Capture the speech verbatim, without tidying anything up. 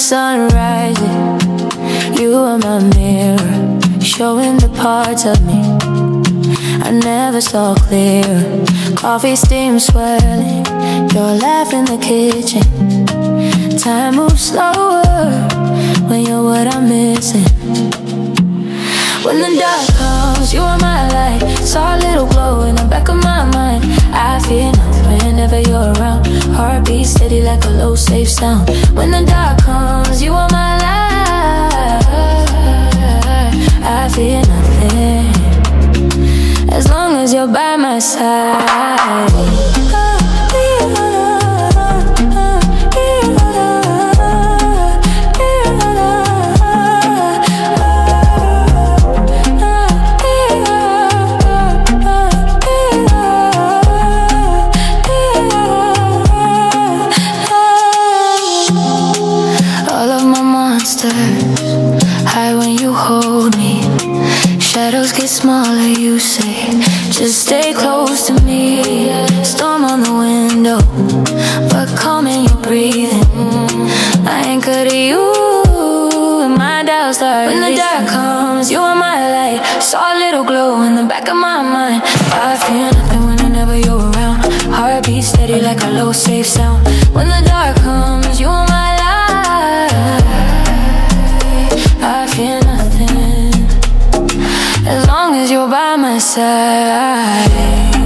sun rises, you are my mirror, showing the parts of me I never saw clear. Coffee steam swirling, your laugh in the kitchen. Time moves slower when you're what I'm missing. When the dark comes, you are my light. Saw a little glow in the back of my mind. I feel nothing whenever you're around. Heartbeat steady like a low safe sound. When the dark comes, you are my light. I feel nothing as long as you're by my side. High when you hold me, shadows get smaller, you say, just stay close to me. Storm on the window, but calm in your breathing. I anchor to you, and my doubts start. When the dark comes, you are my light. Saw a little glow in the back of my mind. I feel nothing whenever you're around. Heartbeat steady like a low safe sound. When the dark comes, you are my light. I feel nothing as long as you're by my side.